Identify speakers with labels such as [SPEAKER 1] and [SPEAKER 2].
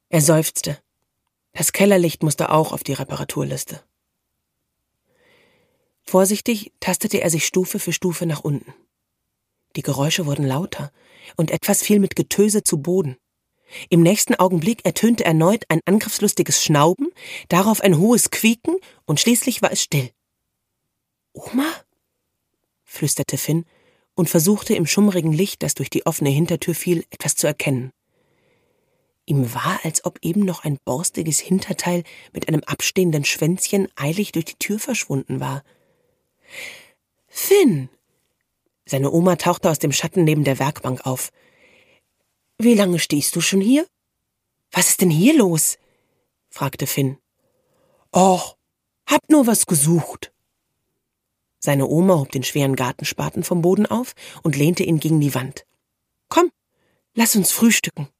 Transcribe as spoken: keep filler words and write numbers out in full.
[SPEAKER 1] Er seufzte. Das Kellerlicht musste auch auf die Reparaturliste. Vorsichtig tastete er sich Stufe für Stufe nach unten. Die Geräusche wurden lauter und etwas fiel mit Getöse zu Boden. Im nächsten Augenblick ertönte erneut ein angriffslustiges Schnauben, darauf ein hohes Quieken und schließlich war es still. »Oma?« flüsterte Finn und versuchte im schummrigen Licht, das durch die offene Hintertür fiel, etwas zu erkennen. Ihm war, als ob eben noch ein borstiges Hinterteil mit einem abstehenden Schwänzchen eilig durch die Tür verschwunden war. »Finn!« Seine Oma tauchte aus dem Schatten neben der Werkbank auf. »Wie lange stehst du schon hier? Was ist denn hier los?« fragte Finn. »Och, hab nur was gesucht.« Seine Oma hob den schweren Gartenspaten vom Boden auf und lehnte ihn gegen die Wand. »Komm, lass uns frühstücken.«